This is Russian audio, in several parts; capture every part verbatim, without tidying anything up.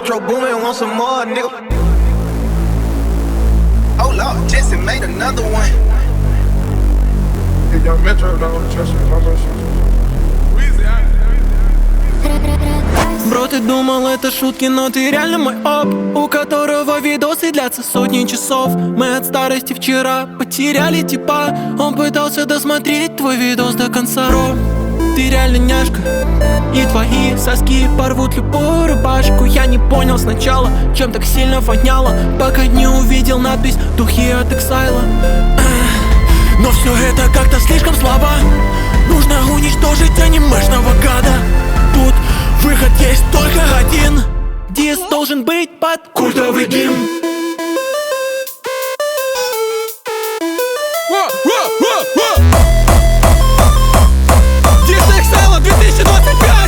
Metro Boomin, want some more, nigga. Oh Lord, Jesse made another one. If young Metro don't trust me, how much you? Бро, ты думал, это шутки, но ты реально мой оп, у которого видосы длятся сотни часов. Мы от старости вчера потеряли типа. Он пытался досмотреть твой видос до конца, Ром. Ты реально няшка, и твои соски порвут любую рубашку. Я не понял сначала, чем так сильно воняло, пока не увидел надпись «Духи от Эксайла». Но все это как-то слишком слабо. Нужно уничтожить анимешного гада. Тут выход есть только один. Дис должен быть под культовый гимн. Дис Эксайла две тысячи двадцать пять.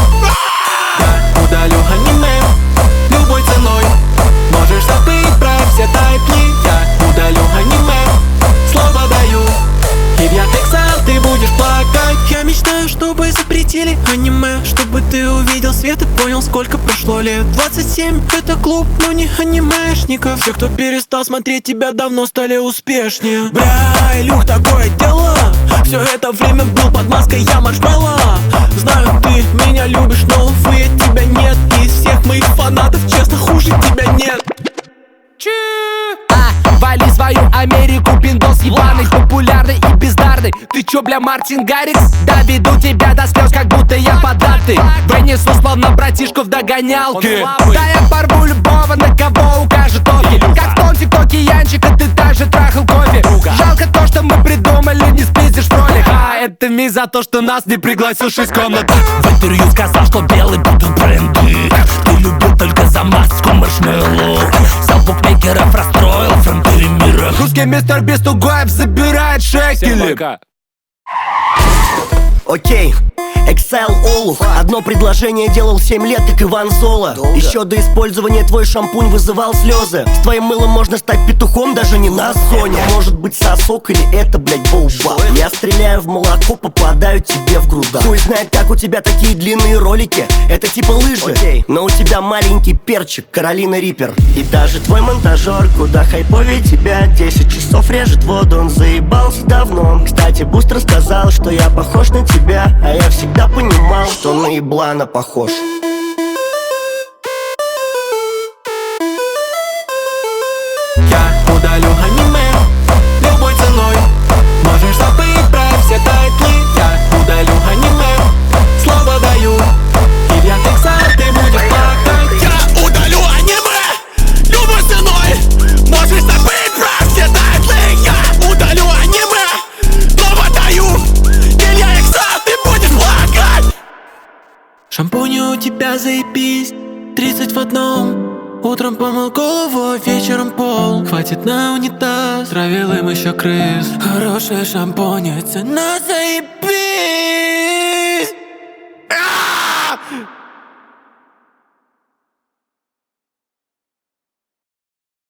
Я удалю аниме любой ценой. Можешь забыть про все тайпли. Я удалю аниме, слово даю. И в Яндекс.Ал ты будешь плакать. Я мечтаю, чтобы запретили аниме, чтобы ты увидел свет и понял, сколько прошло лет. Двадцать семь это клуб, но не анимешников. Все, кто перестал смотреть тебя, давно стали успешнее. Бля, Илюх, такое дело. Все это время был под маской, я маршмелло. Знаю, ты меня любишь, но увы, от тебя нет. Из всех моих фанатов, честно, хуже тебя нет. Че? А, вали свою Америку, пиндос ебаный, популярный и бездарный. Ты чё, бля, Мартин Гаррикс? Доведу тебя до слез, как будто я податый. Вынесу словно братишку в догонялке. Да я порву любого, на кого укажет офи. Как в том тиктоке Янчика, ты также трахал кофе. Жалко то, что мы придумали, не сплизишь ролик. А это ми за то, что нас не пригласил шесть комнат. В интервью сказал, что белый будут бренды. Ты любил только за маску маршмеллоу. Зал букмекеров расстроил фронтире мира. Русский мистер Бист Угаев забирает шекели. Окей, Эксайл Олух. Одно предложение делал семь лет, как Иван Зола. Еще до использования твой шампунь вызывал слезы. С твоим мылом можно стать петухом, даже не на зоне. Может быть сосок или это, блять, боубап. Я стреляю в молоко, попадаю тебе в грудак. Хуй знает, как у тебя такие длинные ролики. Это типа лыжи, окей. Но у тебя маленький перчик, Каролина Риппер. И даже твой монтажер куда хайповее тебя. Десять часов режет воду, он заебался давно. Кстати, Бустер сказал, что я похож на тебя, а я всегда понимал, что на еблана похож. Я удалю аниме любой ценой. Можешь забыть про все тайтлы. Я удалю аниме, слово даю. И в Яндекс.Ал ты будешь плакать. Я удалю аниме любой ценой. Можешь забыть про все тайтлы. Я удалю аниме, слово даю. И в Яндекс.Ал ты будешь плакать. Шампунь у тебя заебись, тридцать в одном. Утром помыл голову, вечером пол. Хватит на унитаз, травил им еще крыс. Хорошая шампунь, цена заебись.